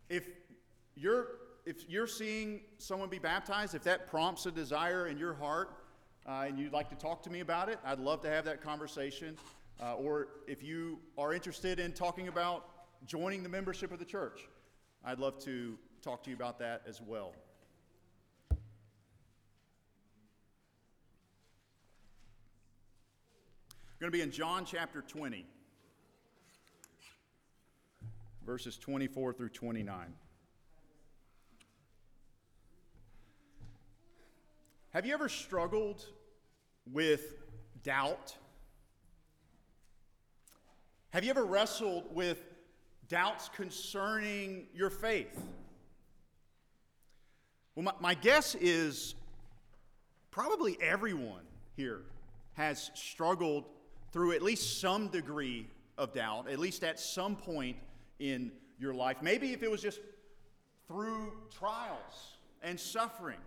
If you're seeing someone be baptized, if that prompts a desire in your heart and you'd like to talk to me about it, I'd love to have that conversation. Or if you are interested in talking about joining the membership of the church, I'd love to talk to you about that as well. We're going to be in John chapter 20, verses 24 through 29. Have you ever struggled with doubt? Have you ever wrestled with doubts concerning your faith? Well, my guess is probably everyone here has struggled through at least some degree of doubt, at least at some point in your life. Maybe if it was just through trials and sufferings.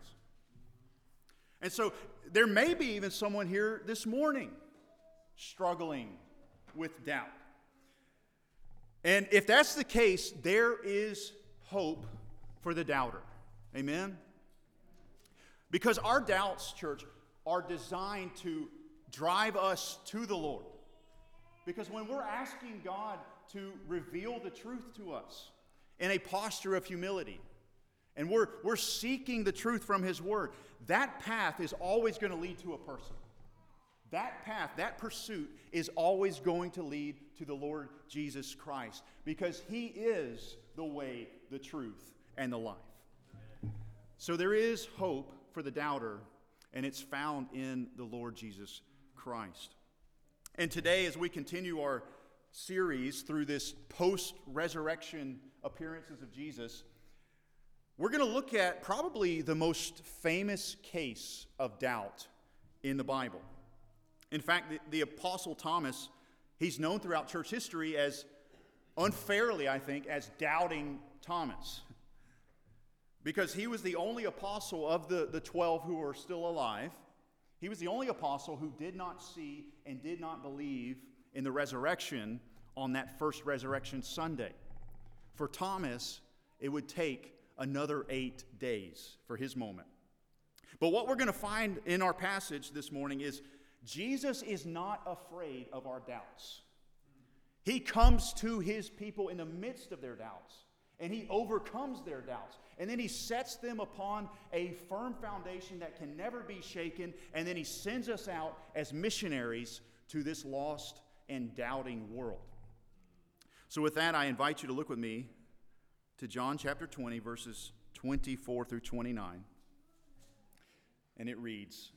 And so there may be even someone here this morning struggling with doubt. And if that's the case, there is hope for the doubter. Amen? Because our doubts, church, are designed to drive us to the Lord. Because when we're asking God to reveal the truth to us in a posture of humility, and we're seeking the truth from His Word, that path is always going to lead to a person. That path, that pursuit is always going to lead to the Lord Jesus Christ, because He is the way, the truth, and the life. So there is hope for the doubter, and it's found in the Lord Jesus Christ. And today, as we continue our series through this post-resurrection appearances of Jesus, we're going to look at probably the most famous case of doubt in the Bible. In fact, the Apostle Thomas, he's known throughout church history as, unfairly I think, as Doubting Thomas. Because he was the only apostle of the 12 who are still alive. He was the only apostle who did not see and did not believe in the resurrection on that first resurrection Sunday. For Thomas, it would take another 8 days for his moment. But what we're going to find in our passage this morning is Jesus is not afraid of our doubts. He comes to His people in the midst of their doubts, and He overcomes their doubts. And then He sets them upon a firm foundation that can never be shaken, and then He sends us out as missionaries to this lost and doubting world. So with that, I invite you to look with me to John chapter 20, verses 24 through 29. And it reads,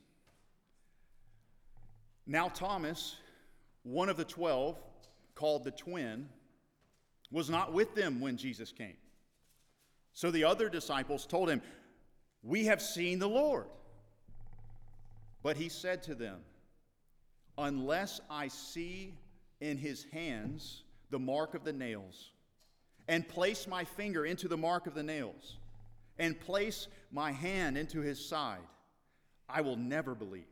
"Now Thomas, one of the 12, called the twin, was not with them when Jesus came. So the other disciples told him, 'We have seen the Lord.' But he said to them, 'Unless I see in His hands the mark of the nails, and place my finger into the mark of the nails, and place my hand into His side, I will never believe.'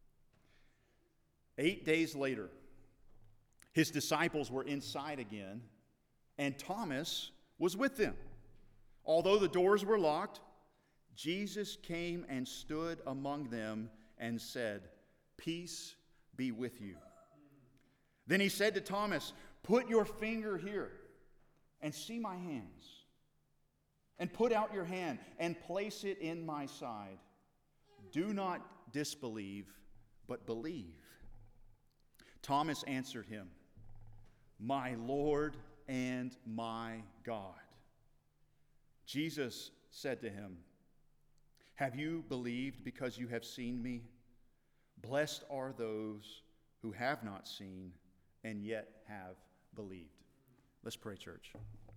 8 days later, His disciples were inside again, and Thomas was with them. Although the doors were locked, Jesus came and stood among them and said, 'Peace be with you.' Then He said to Thomas, 'Put your finger here and see my hands, and put out your hand and place it in my side. Do not disbelieve, but believe.' Thomas answered Him, 'My Lord and my God.' Jesus said to him, 'Have you believed because you have seen me? Blessed are those who have not seen and yet have believed.'" Let's pray, church.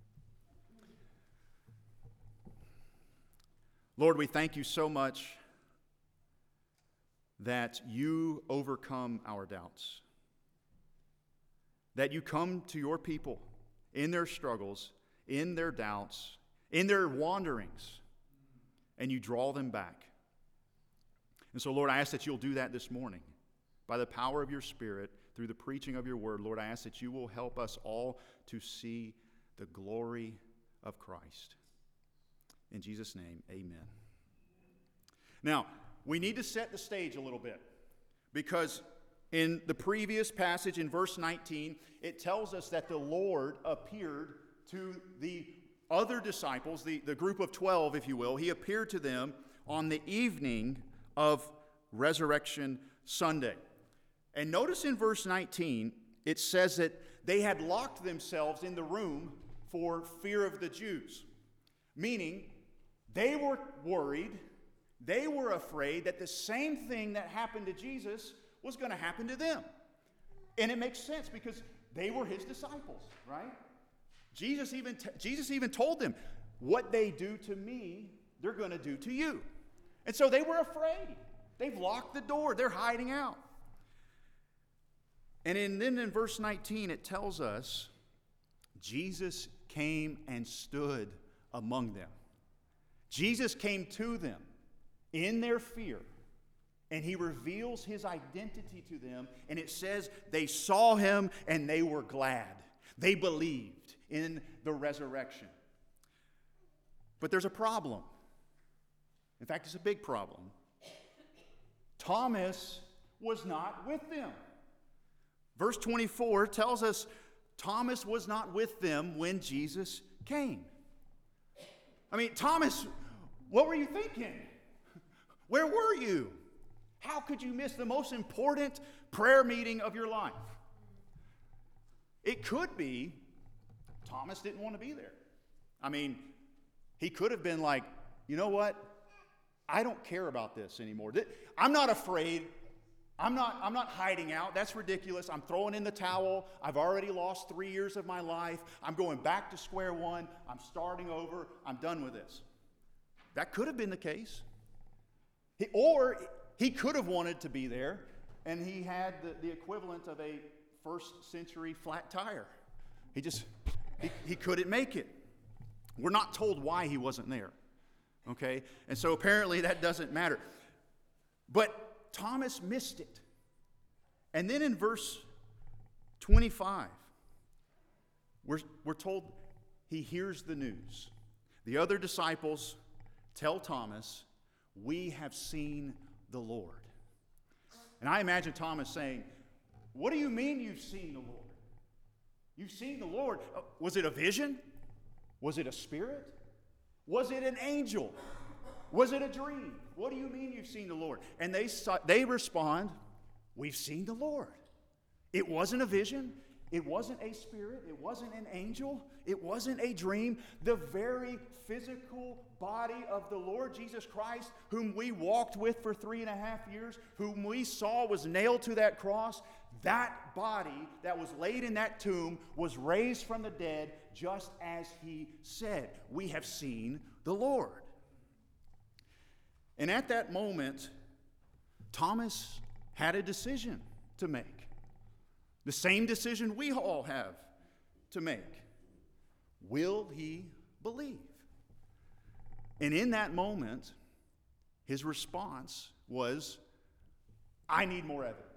Lord, we thank You so much that You overcome our doubts, that You come to Your people in their struggles, in their doubts, in their wanderings, and You draw them back. And so, Lord, I ask that You'll do that this morning by the power of Your Spirit through the preaching of Your word. Lord, I ask that You will help us all to see the glory of Christ. In Jesus' name, amen. Now, we need to set the stage a little bit, because in the previous passage in verse 19, it tells us that the Lord appeared to the other disciples, the group of 12, if you will. He appeared to them on the evening of Resurrection Sunday. And notice in verse 19, it says that they had locked themselves in the room for fear of the Jews, meaning they were worried, they were afraid that the same thing that happened to Jesus was going to happen to them. And it makes sense because they were his disciples, right? Jesus even told them, what they do to me, they're going to do to you. And so they were afraid. They've locked the door. They're hiding out. And then in verse 19, it tells us, Jesus came and stood among them. Jesus came to them in their fear, and he reveals his identity to them, and it says they saw him and they were glad. They believed in the resurrection. But there's a problem. In fact, it's a big problem. Thomas was not with them. Verse 24 tells us Thomas was not with them when Jesus came. I mean, Thomas, what were you thinking? Where were you? How could you miss the most important prayer meeting of your life? It could be Thomas didn't want to be there. I mean, he could have been like, you know what? I don't care about this anymore. I'm not afraid. I'm not hiding out. That's ridiculous. I'm throwing in the towel. I've already lost 3 years of my life. I'm going back to square one. I'm starting over. I'm done with this. That could have been the case. Or he could have wanted to be there, and he had the equivalent of a first century flat tire. He couldn't make it. We're not told why he wasn't there. Okay? And so apparently that doesn't matter. But Thomas missed it. And then in verse 25, we're told he hears the news. The other disciples tell Thomas, we have seen the Lord. And I imagine Thomas saying, what do you mean you've seen the Lord? You've seen the Lord. Was it a vision? Was it a spirit? Was it an angel? Was it a dream? What do you mean you've seen the Lord? And they respond, we've seen the Lord. It wasn't a vision. It wasn't a spirit. It wasn't an angel. It wasn't a dream. The very physical body of the Lord Jesus Christ, whom we walked with for 3.5 years, whom we saw was nailed to that cross, that body that was laid in that tomb was raised from the dead just as he said. We have seen the Lord. And at that moment, Thomas had a decision to make. The same decision we all have to make. Will he believe? And in that moment, his response was, I need more evidence.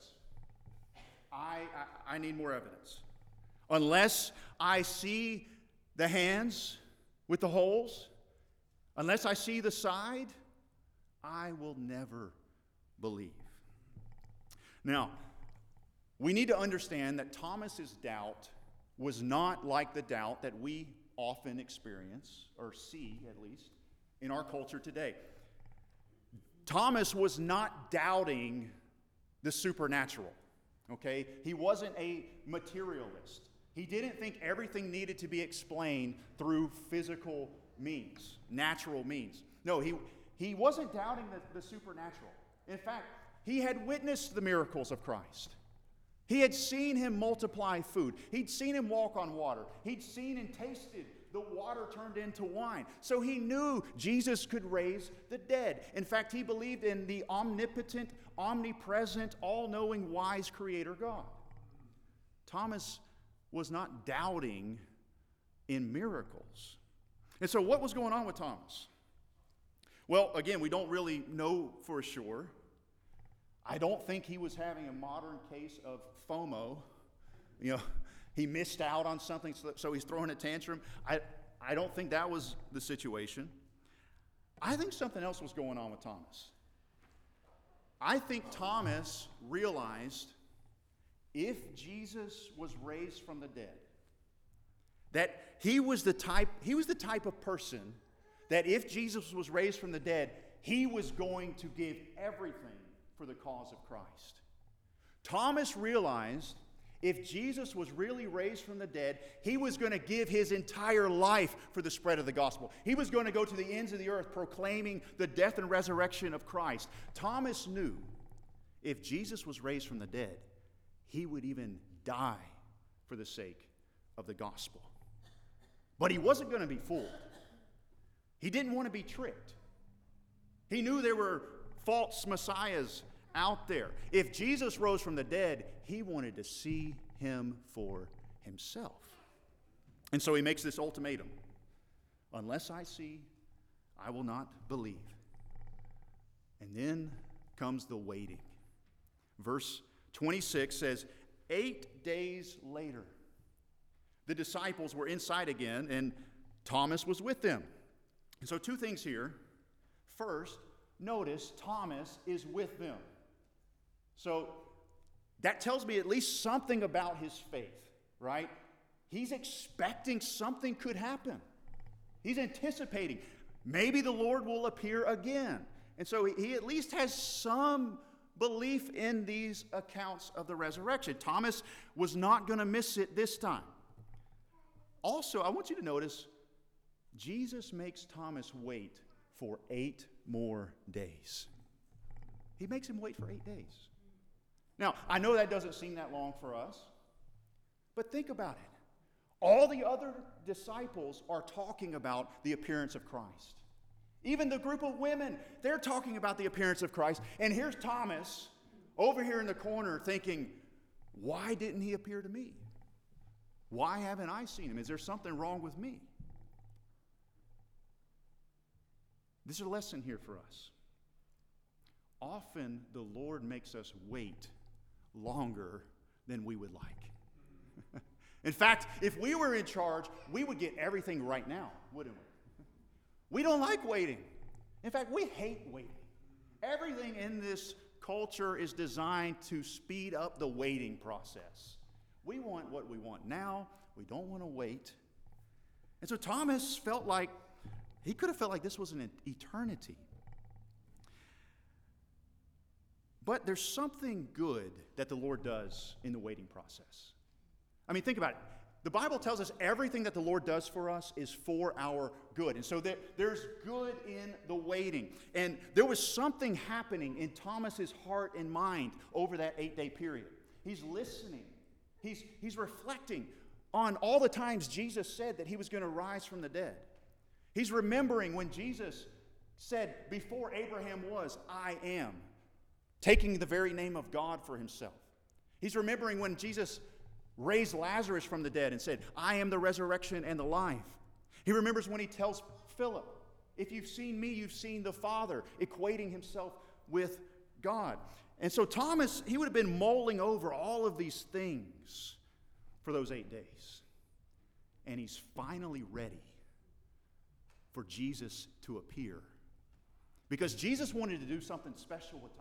I need more evidence. Unless I see the hands with the holes, unless I see the side, I will never believe. Now, we need to understand that Thomas's doubt was not like the doubt that we often experience, or see at least, in our culture today. Thomas was not doubting the supernatural, okay? He wasn't a materialist. He didn't think everything needed to be explained through physical means, natural means. No, he wasn't doubting the supernatural. In fact, he had witnessed the miracles of Christ. He had seen him multiply food. He'd seen him walk on water. He'd seen and tasted the water turned into wine. So he knew Jesus could raise the dead. In fact, he believed in the omnipotent, omnipresent, all-knowing, wise Creator God. Thomas was not doubting in miracles. And so what was going on with Thomas? Well, again, we don't really know for sure. I don't think he was having a modern case of FOMO. You know, he missed out on something, so he's throwing a tantrum. I don't think that was the situation. I think something else was going on with Thomas. I think Thomas realized if Jesus was raised from the dead, that he was the type of person that if Jesus was raised from the dead, he was going to give everything for the cause of Christ. Thomas realized if Jesus was really raised from the dead, he was going to give his entire life for the spread of the gospel. He was going to go to the ends of the earth proclaiming the death and resurrection of Christ. Thomas knew if Jesus was raised from the dead, he would even die for the sake of the gospel. But he wasn't going to be fooled. He didn't want to be tricked. He knew there were false messiahs out there. If Jesus rose from the dead, he wanted to see him for himself. And so he makes this ultimatum. Unless I see, I will not believe. And then comes the waiting. Verse 26 says, 8 days later, the disciples were inside again, and Thomas was with them. And so 2 things here. First, notice Thomas is with them. So that tells me at least something about his faith, right? He's expecting something could happen. He's anticipating maybe the Lord will appear again. And so he at least has some belief in these accounts of the resurrection. Thomas was not going to miss it this time. Also, I want you to notice Jesus makes Thomas wait for 8 more days. He makes him wait for 8 days. Now, I know that doesn't seem that long for us, but think about it. All the other disciples are talking about the appearance of Christ. Even the group of women, they're talking about the appearance of Christ. And here's Thomas over here in the corner thinking, why didn't he appear to me? Why haven't I seen him? Is there something wrong with me? This is a lesson here for us. Often the Lord makes us wait longer than we would like. In fact, if we were in charge, we would get everything right now, wouldn't we? We don't like waiting. In fact, we hate waiting. Everything in this culture is designed to speed up the waiting process. We want what we want now. We don't want to wait. And so Thomas felt like, he could have felt like this was an eternity. But there's something good that the Lord does in the waiting process. I mean, think about it. The Bible tells us everything that the Lord does for us is for our good. And so there's good in the waiting. And there was something happening in Thomas's heart and mind over that 8-day period. He's listening. He's reflecting on all the times Jesus said that he was going to rise from the dead. He's remembering when Jesus said, before Abraham was, I am, taking the very name of God for himself. He's remembering when Jesus raised Lazarus from the dead and said, I am the resurrection and the life. He remembers when he tells Philip, if you've seen me, you've seen the Father, equating himself with God. And so Thomas, he would have been mulling over all of these things for those 8 days. And he's finally ready for Jesus to appear. Because Jesus wanted to do something special with Thomas.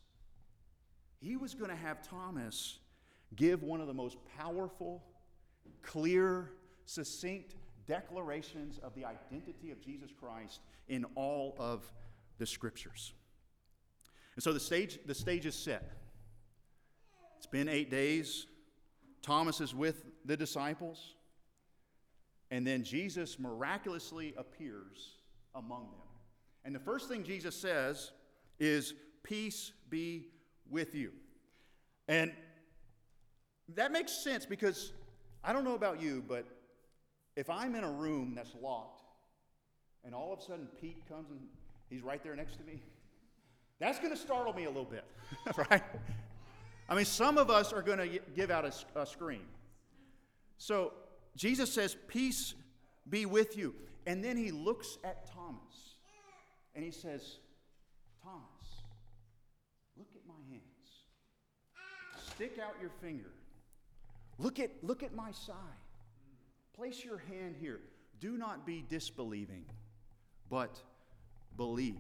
He was going to have Thomas give one of the most powerful, clear, succinct declarations of the identity of Jesus Christ in all of the Scriptures. And so the stage is set. It's been 8 days. Thomas is with the disciples. And then Jesus miraculously appears among them. And the first thing Jesus says is, peace be with you. And that makes sense because I don't know about you, but if I'm in a room that's locked and all of a sudden Pete comes and he's right there next to me, that's going to startle me a little bit, right? I mean, some of us are going to give out a scream. So Jesus says, peace be with you. And then he looks at Thomas and he says, Thomas, look at my hands. Stick out your finger. Look at my side. Place your hand here. Do not be disbelieving, but believe.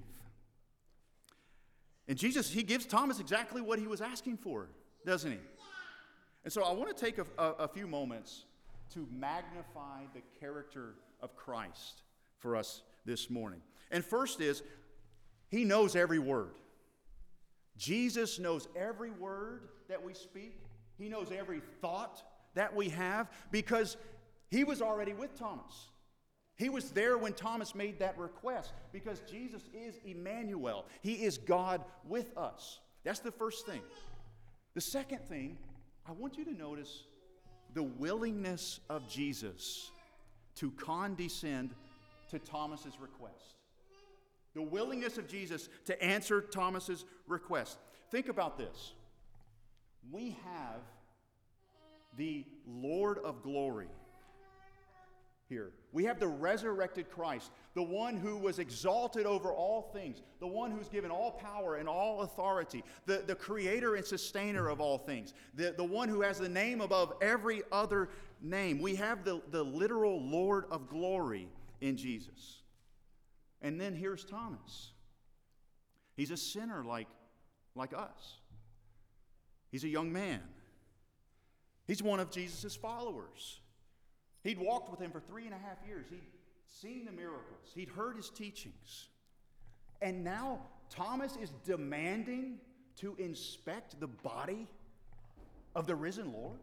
And Jesus, he gives Thomas exactly what he was asking for, doesn't he? And so I want to take a few moments to magnify the character of Christ for us this morning. And first is, he knows every word. Jesus knows every word that we speak. He knows every thought that we have because he was already with Thomas. He was there when Thomas made that request because Jesus is Emmanuel. He is God with us. That's the first thing. The second thing, I want you to notice the willingness of Jesus to condescend to Thomas's request. The willingness of Jesus to answer Thomas's request. Think about this. We have the Lord of glory here. We have the resurrected Christ, the one who was exalted over all things, the one who's given all power and all authority, the creator and sustainer of all things, the one who has the name above every other name. We have the literal Lord of glory in Jesus. And then here's Thomas. He's a sinner like us. He's a young man. He's one of Jesus' followers. He'd walked with him for 3.5 years. He'd seen the miracles. He'd heard his teachings. And now Thomas is demanding to inspect the body of the risen Lord?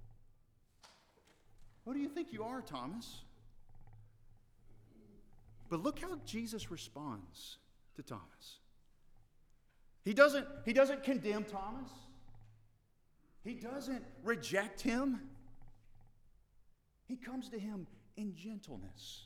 Who do you think you are, Thomas? But look how Jesus responds to Thomas. He doesn't condemn Thomas. He doesn't reject him. He comes to him in gentleness.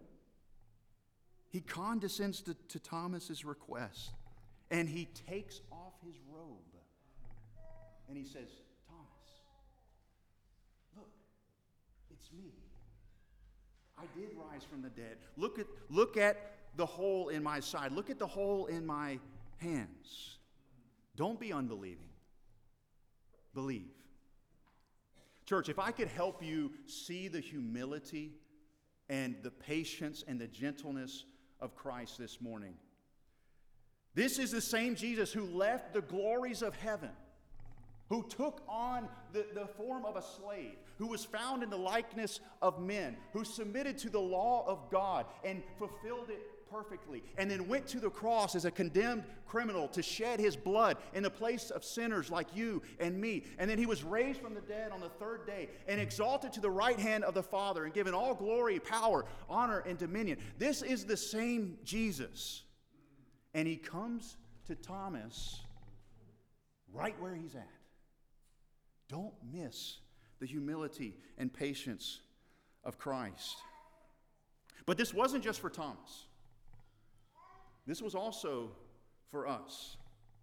He condescends to Thomas's request, and he takes off his robe, and he says, Thomas, look, it's me. I did rise from the dead. Look at the hole in my side. Look at the hole in my hands. Don't be unbelieving. Believe. Church, if I could help you see the humility and the patience and the gentleness of Christ this morning. This is the same Jesus who left the glories of heaven, who took on the form of a slave, who was found in the likeness of men, who submitted to the law of God and fulfilled it perfectly, and then went to the cross as a condemned criminal to shed his blood in the place of sinners like you and me. And then he was raised from the dead on the third day and exalted to the right hand of the Father and given all glory, power, honor, and dominion. This is the same Jesus. And he comes to Thomas right where he's at. Don't miss the humility and patience of Christ. But this wasn't just for Thomas. This was also for us.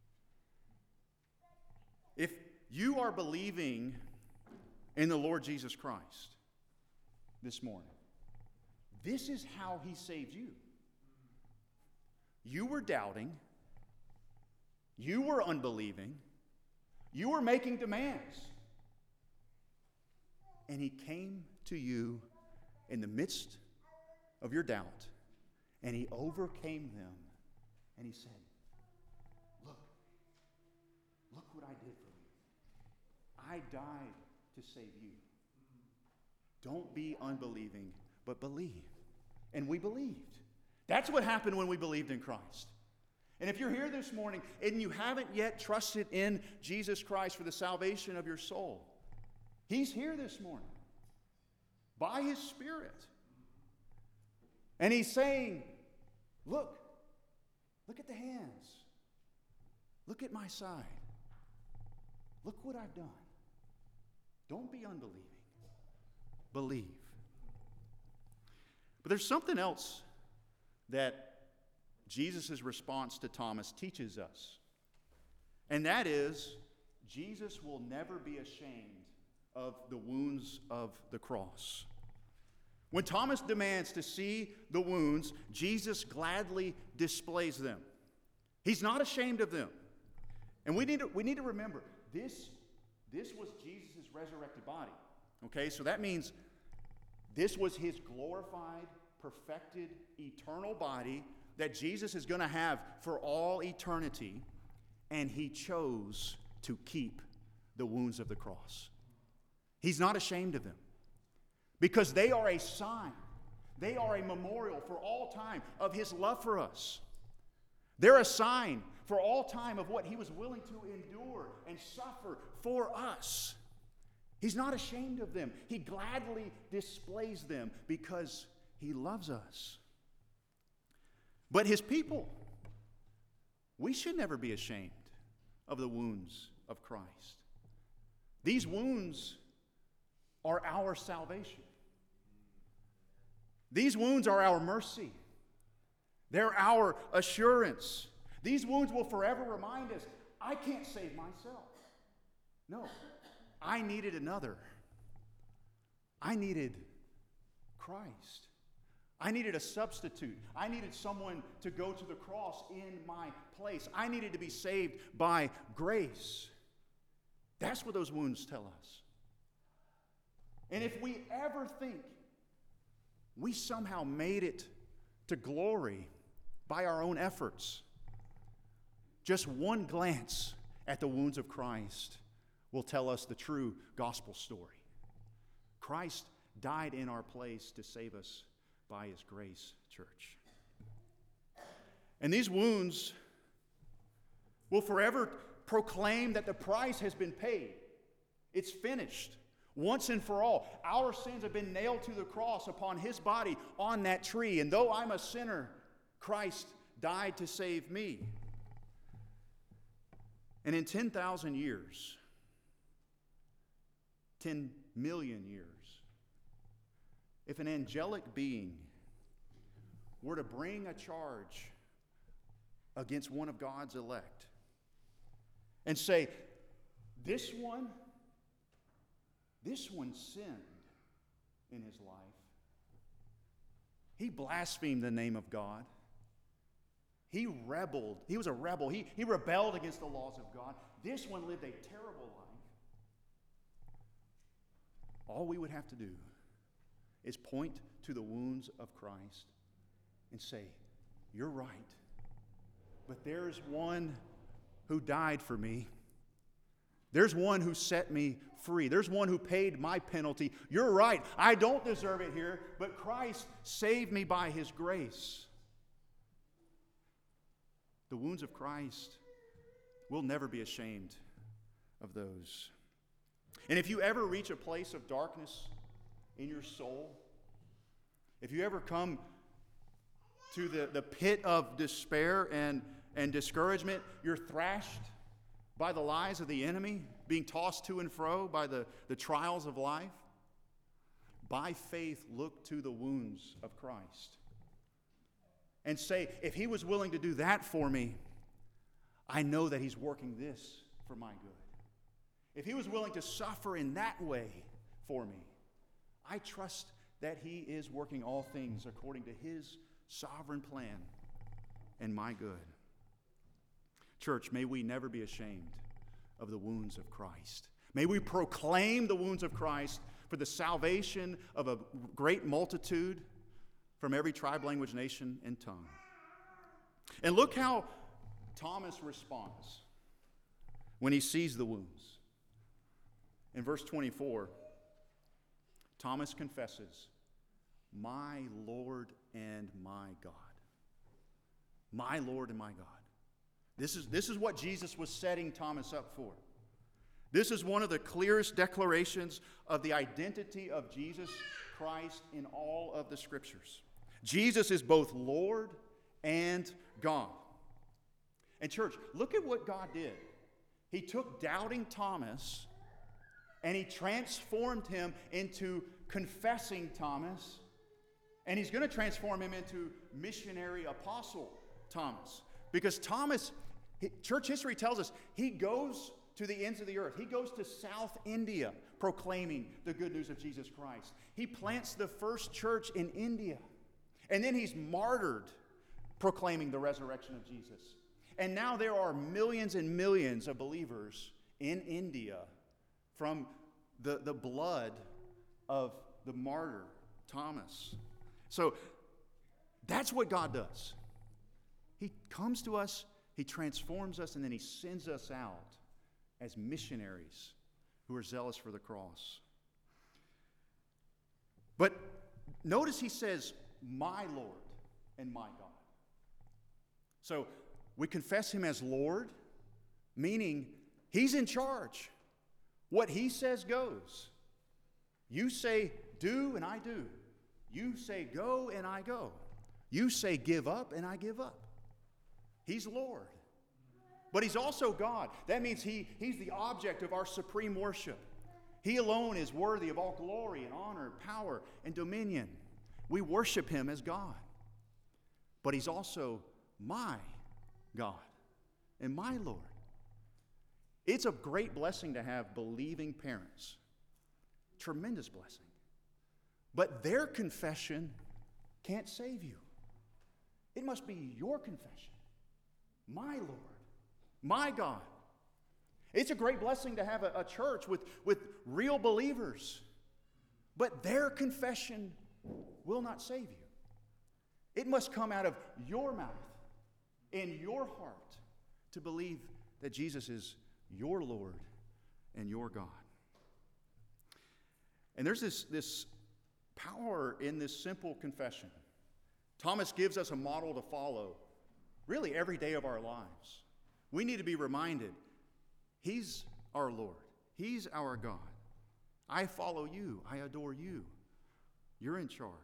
If you are believing in the Lord Jesus Christ this morning, this is how he saved you. You were doubting. You were unbelieving. You were making demands. And he came to you in the midst of your doubt, and he overcame them, and he said, look what I did for you. I died to save you. Don't be unbelieving, but believe. And we believed. That's what happened when we believed in Christ. And if you're here this morning and you haven't yet trusted in Jesus Christ for the salvation of your soul, he's here this morning by his Spirit. And he's saying, look at the hands. Look at my side. Look what I've done. Don't be unbelieving. Believe. But there's something else that Jesus' response to Thomas teaches us. And that is, Jesus will never be ashamed of the wounds of the cross. When Thomas demands to see the wounds, Jesus gladly displays them. He's not ashamed of them. And we need to remember, this was Jesus' resurrected body. Okay, so that means this was his glorified, perfected, eternal body that Jesus is going to have for all eternity, and he chose to keep the wounds of the cross. He's not ashamed of them because they are a sign, they are a memorial for all time of his love for us. They're a sign for all time of what he was willing to endure and suffer for us. He's not ashamed of them. He gladly displays them because he loves us. But his people, we should never be ashamed of the wounds of Christ. These wounds are our salvation. These wounds are our mercy. They're our assurance. These wounds will forever remind us, I can't save myself. No, I needed another. I needed Christ. I needed a substitute. I needed someone to go to the cross in my place. I needed to be saved by grace. That's what those wounds tell us. And if we ever think we somehow made it to glory by our own efforts, just one glance at the wounds of Christ will tell us the true gospel story. Christ died in our place to save us by his grace, church. And these wounds will forever proclaim that the price has been paid. It's finished. Once and for all, our sins have been nailed to the cross upon his body on that tree. And though I'm a sinner, Christ died to save me. And in 10,000 years, 10 million years, if an angelic being were to bring a charge against one of God's elect and say, this one sinned in his life. He blasphemed the name of God. He rebelled. He was a rebel. He rebelled against the laws of God. This one lived a terrible life. All we would have to do is point to the wounds of Christ and say, you're right, but there's one who died for me. There's one who set me free. There's one who paid my penalty. You're right, I don't deserve it here, but Christ saved me by his grace. The wounds of Christ, we'll never be ashamed of those. And if you ever reach a place of darkness in your soul, if you ever come to the pit of despair and discouragement, you're thrashed by the lies of the enemy, being tossed to and fro by the trials of life, by faith look to the wounds of Christ and say, if he was willing to do that for me, I know that he's working this for my good. If he was willing to suffer in that way for me, I trust that he is working all things according to his sovereign plan and my good. Church, may we never be ashamed of the wounds of Christ. May we proclaim the wounds of Christ for the salvation of a great multitude from every tribe, language, nation, and tongue. And look how Thomas responds when he sees the wounds. In verse 24, Thomas confesses, "My Lord and my God." My Lord and my God. This is what Jesus was setting Thomas up for. This is one of the clearest declarations of the identity of Jesus Christ in all of the Scriptures. Jesus is both Lord and God. And church, look at what God did. He took doubting Thomas and he transformed him into confessing Thomas, and he's going to transform him into missionary apostle Thomas. Because Thomas, church history tells us, he goes to the ends of the earth. He goes to South India proclaiming the good news of Jesus Christ. He plants the first church in India. And then he's martyred proclaiming the resurrection of Jesus. And now there are millions and millions of believers in India from the blood of the martyr Thomas. So that's what God does. He comes to us, He transforms us, and then He sends us out as missionaries who are zealous for the cross. But notice He says, my Lord and my God. So we confess Him as Lord, meaning He's in charge. What He says goes. You say do, and I do. You say go, and I go. You say give up, and I give up. He's Lord. But He's also God. That means He's the object of our supreme worship. He alone is worthy of all glory and honor, power, and dominion. We worship Him as God. But He's also my God and my Lord. It's a great blessing to have believing parents. Tremendous blessing. But their confession can't save you. It must be your confession. My Lord, my God. It's a great blessing to have a church with real believers. But their confession will not save you. It must come out of your mouth, in your heart, to believe that Jesus is your Lord and your God. And there's this power in this simple confession. Thomas gives us a model to follow, really every day of our lives. We need to be reminded, He's our Lord. He's our God. I follow you. I adore you. You're in charge.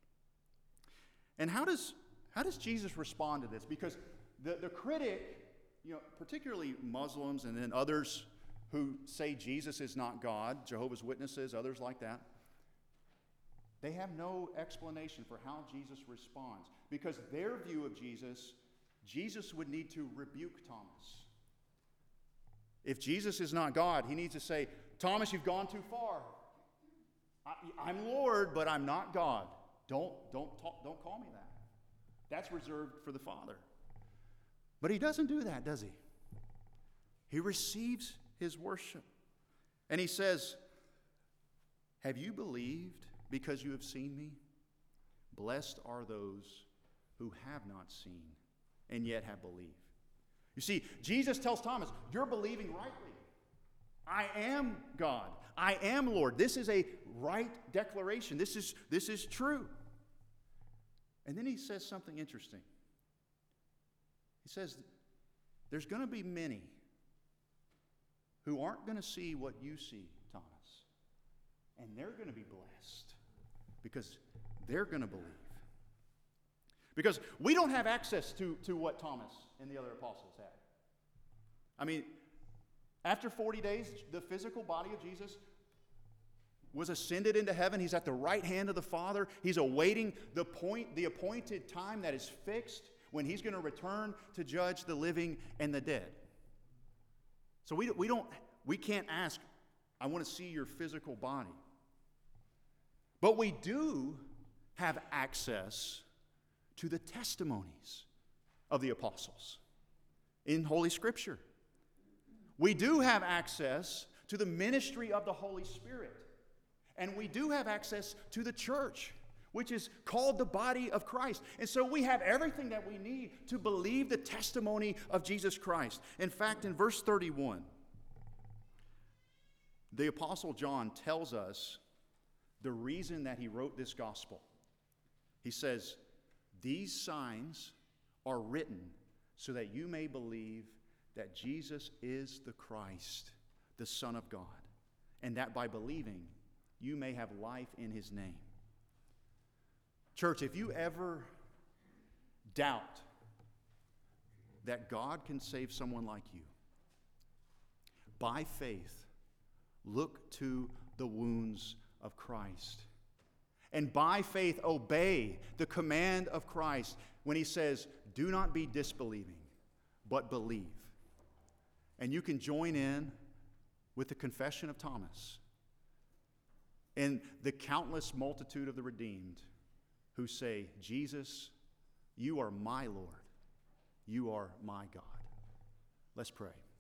And how does Jesus respond to this? Because the critic, particularly Muslims and then others who say Jesus is not God, Jehovah's Witnesses, others like that, they have no explanation for how Jesus responds. Because their view of Jesus would need to rebuke Thomas. If Jesus is not God, He needs to say, Thomas, you've gone too far. I'm Lord, but I'm not God. Don't call me that. That's reserved for the Father. But He doesn't do that, does He? He receives His worship. And He says, have you believed because you have seen me? Blessed are those who have not seen and yet have believed. You see, Jesus tells Thomas, you're believing rightly. I am God. I am Lord. This is a right declaration. This is true. And then He says something interesting. He says, there's going to be many who aren't going to see what you see, Thomas. And they're going to be blessed because they're going to believe. Because we don't have access to what Thomas and the other apostles had. I mean, after 40 days, the physical body of Jesus was ascended into heaven. He's at the right hand of the Father. He's awaiting the appointed time that is fixed when He's going to return to judge the living and the dead. So we can't ask, I want to see your physical body. But we do have access to the testimonies of the apostles in Holy Scripture. We do have access to the ministry of the Holy Spirit. And we do have access to the church, which is called the body of Christ. And so we have everything that we need to believe the testimony of Jesus Christ. In fact, in verse 31, the Apostle John tells us the reason that he wrote this gospel. He says, these signs are written so that you may believe that Jesus is the Christ, the Son of God, and that by believing you may have life in His name. Church, if you ever doubt that God can save someone like you, by faith, look to the wounds of Christ. And by faith, obey the command of Christ when He says, do not be disbelieving, but believe. And you can join in with the confession of Thomas and the countless multitude of the redeemed who say, Jesus, you are my Lord. You are my God. Let's pray.